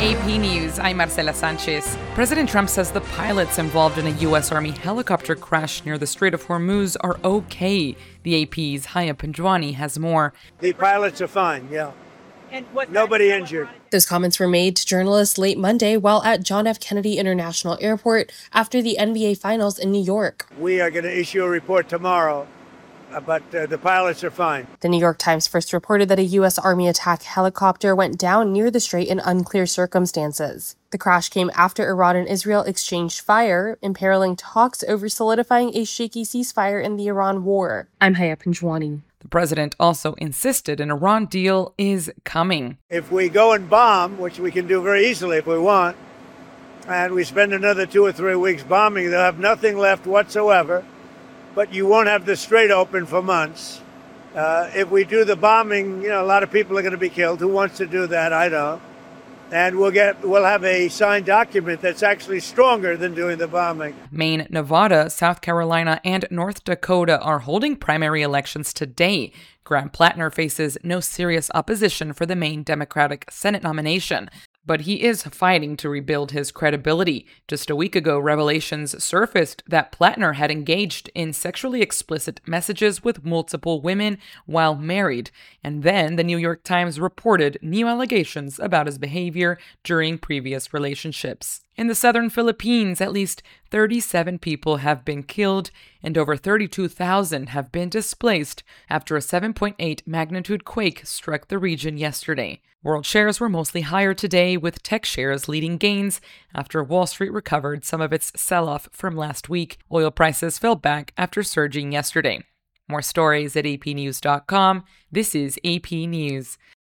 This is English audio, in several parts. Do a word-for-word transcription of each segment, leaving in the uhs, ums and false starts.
A P News, I'm Marcela Sanchez. President Trump says the pilots involved in a U S Army helicopter crash near the Strait of Hormuz are okay. The A P's Haya Panjwani has more. The pilots are fine, yeah. And nobody injured. Those comments were made to journalists late Monday while at John F. Kennedy International Airport after the N B A Finals in New York. We are going to issue a report tomorrow, but uh, the pilots are fine. The New York Times first reported that a U S Army attack helicopter went down near the strait in unclear circumstances. The crash came after Iran and Israel exchanged fire, imperiling talks over solidifying a shaky ceasefire in the Iran war. I'm Haya Panjwani. The president also insisted an Iran deal is coming. If we go and bomb, which we can do very easily if we want, and we spend another two or three weeks bombing, they'll have nothing left whatsoever. But you won't have the strait open for months. Uh, if we do the bombing, you know, a lot of people are going to be killed. Who wants to do that? I don't. And we'll get, we'll have a signed document that's actually stronger than doing the bombing. Maine, Nevada, South Carolina, and North Dakota are holding primary elections today. Graham Plattner faces no serious opposition for the Maine Democratic Senate nomination, but he is fighting to rebuild his credibility. Just a week ago, revelations surfaced that Plattner had engaged in sexually explicit messages with multiple women while married, and then the New York Times reported new allegations about his behavior during previous relationships. In the southern Philippines, at least thirty-seven people have been killed and over thirty-two thousand have been displaced after a seven point eight magnitude quake struck the region yesterday. World shares were mostly higher today, with tech shares leading gains after Wall Street recovered some of its sell-off from last week. Oil prices fell back after surging yesterday. More stories at A P news dot com. This is A P News.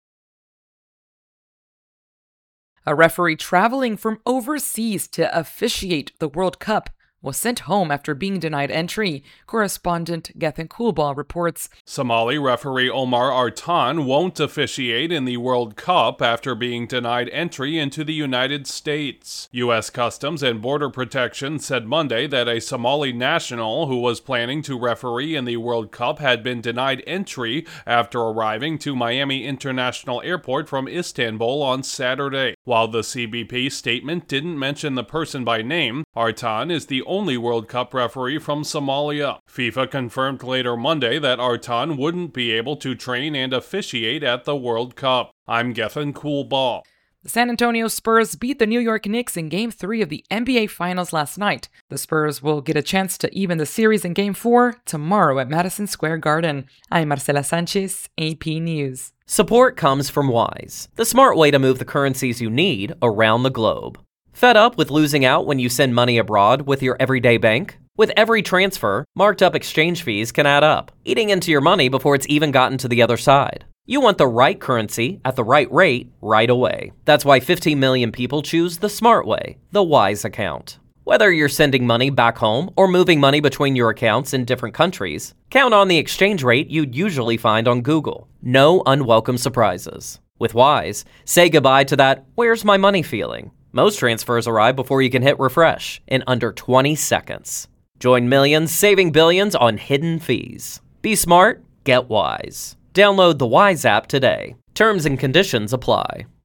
A referee traveling from overseas to officiate the World Cup was sent home after being denied entry. Correspondent Gethin Kulbal reports. Somali referee Omar Artan won't officiate in the World Cup after being denied entry into the United States. U S Customs and Border Protection said Monday that a Somali national who was planning to referee in the World Cup had been denied entry after arriving to Miami International Airport from Istanbul on Saturday. While the C B P statement didn't mention the person by name, Artan is the only World Cup referee from Somalia. FIFA confirmed later Monday that Artan wouldn't be able to train and officiate at the World Cup. I'm Gethin Kulbal. The San Antonio Spurs beat the New York Knicks in Game three of the N B A Finals last night. The Spurs will get a chance to even the series in Game four tomorrow at Madison Square Garden. I'm Marcela Sanchez, A P News. Support comes from Wise, the smart way to move the currencies you need around the globe. Fed up with losing out when you send money abroad with your everyday bank? With every transfer, marked up exchange fees can add up, eating into your money before it's even gotten to the other side. You want the right currency at the right rate right away. That's why fifteen million people choose the smart way, the Wise account. Whether you're sending money back home or moving money between your accounts in different countries, count on the exchange rate you'd usually find on Google. No unwelcome surprises. With Wise, say goodbye to that "where's my money" feeling. Most transfers arrive before you can hit refresh in under twenty seconds. Join millions saving billions on hidden fees. Be smart, get Wise. Download the Wise app today. Terms and conditions apply.